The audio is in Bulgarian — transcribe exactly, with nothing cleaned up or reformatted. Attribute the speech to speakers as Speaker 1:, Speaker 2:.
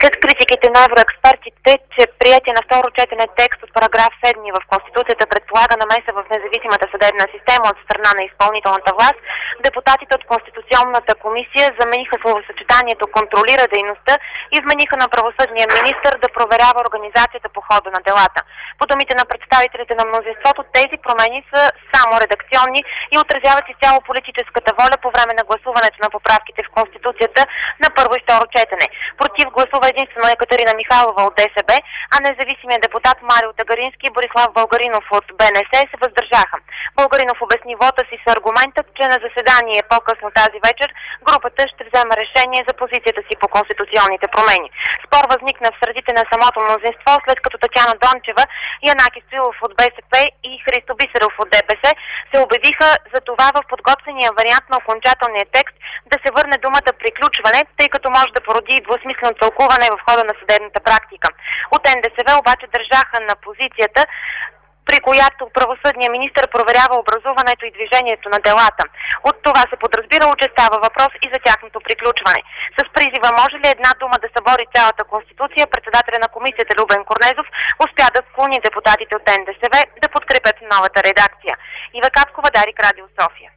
Speaker 1: След критиките на евроекспертите, че приятие на второ четене текст от параграф седми в Конституцията предполага намеса в независимата съдебна система от страна на изпълнителната власт, депутатите от Конституционната комисия замениха словосъчетанието „контролира дейността“ и вмениха на правосъдния министър да проверява организацията по хода на делата. По думите на представителите на мнозинството, тези промени са само редакционни и отразяват изцяло политическата воля по време на гласуването на поправките в Конституцията на първо и второ четене. Против гласува единствено Екатерина Михайлова от ДСБ, а независимият депутат Марио Тагарински и Борислав Българинов от БНС се въздържаха. Българинов обясни вота си с аргументът, че на заседание по-късно тази вечер групата ще вземе решение за позицията си по конституционните промени. Спор възникна в средите на самото мнозинство, след като Татяна Дончева, Янаки Стоилов от БСП и Христо Бисеров от ДПС се обявиха за това в подготвения вариант на окончателния текст да се върне думата „приключване“, тъй като може да породи двусмислено тълкуване в хода на съдебната практика. От НДСВ обаче държаха на позицията, при която правосъдният министър проверява образуването и движението на делата. От това се подразбирало, че става въпрос и за тяхното приключване. С призива може ли една дума да събори цялата Конституция, председателя на комисията Любен Корнезов успя да склони депутатите от НДСВ да подкрепят новата редакция. Ива Капкова, Дарик, Радио София.